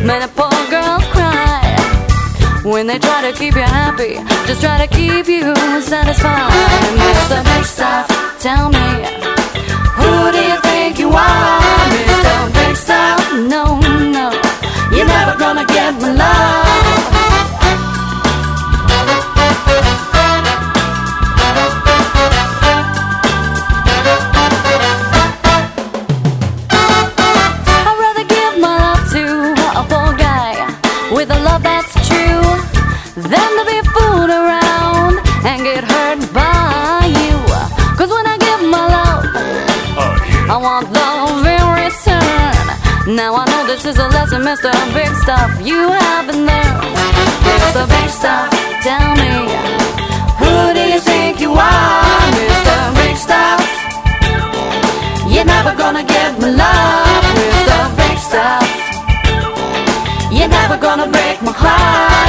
Many poor girls cry when they try to keep you happy, just try to keep you satisfied. Mr. Big Stuff, tell me, who do you think you are? Mr. Big Stuff, no, no, you're never gonna get my love. I'd rather give my love to a poor guy with a love that's true than to be fooled around and get hurt by you. Cause when I give my love, I want love in return. Now I know this is a lesson, Mr. Big Stuff, you haven't learned. Mr. Big Stuff, tell me, who do you think you are? Mr. Big Stuff, you're never gonna get my love. Mr. Big Stuff, you're never gonna break my heart.